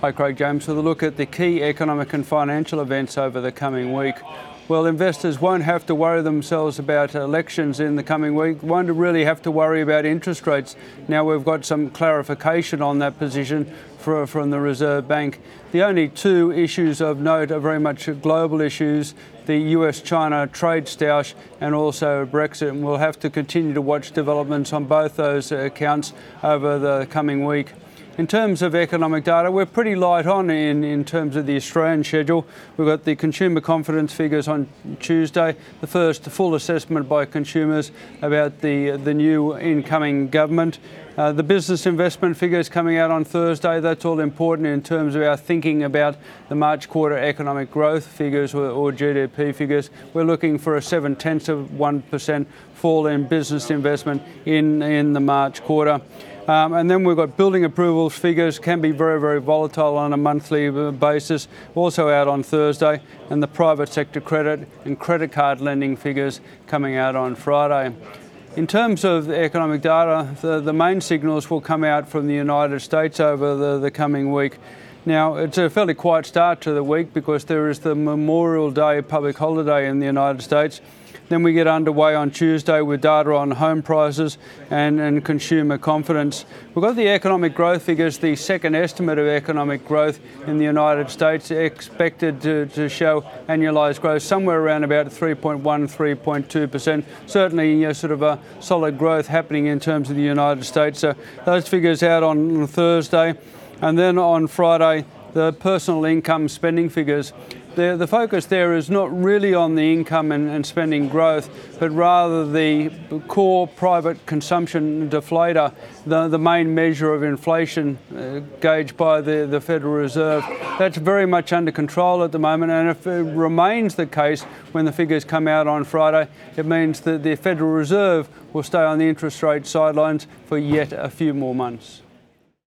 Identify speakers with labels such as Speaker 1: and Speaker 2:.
Speaker 1: Hi, Craig James with a look at the key economic and financial events over the coming week. Well, investors won't have to worry themselves about elections in the coming week, won't really have to worry about interest rates. Now we've got some clarification on that position from the Reserve Bank. The only two issues of note are very much global issues, the US-China trade stoush and also Brexit. And we'll have to continue to watch developments on both those accounts over the coming week. In terms of economic data, we're pretty light on in terms of the Australian schedule. We've got the consumer confidence figures on Tuesday, the first full assessment by consumers about the new incoming government. The business investment figures coming out on Thursday, that's all important in terms of our thinking about the March quarter economic growth figures or GDP figures. We're looking for a 0.7% fall in business investment in the March quarter. And then we've got building approvals figures, can be very, very volatile on a monthly basis, also out on Thursday, and the private sector credit and credit card lending figures coming out on Friday. In terms of economic data, the main signals will come out from the United States over the coming week. Now, it's a fairly quiet start to the week because there is the Memorial Day public holiday in the United States. Then we get underway on Tuesday with data on home prices and consumer confidence. We've got the economic growth figures, the second estimate of economic growth in the United States expected to show annualised growth somewhere around about 3.1, 3.2%. Certainly sort of a solid growth happening in terms of the United States. So those figures out on Thursday. And then on Friday, the personal income spending figures. The focus there is not really on the income and spending growth, but rather the core private consumption deflator, the main measure of inflation gauged by the Federal Reserve. That's very much under control at the moment, and if it remains the case when the figures come out on Friday, it means that the Federal Reserve will stay on the interest rate sidelines for yet a few more months.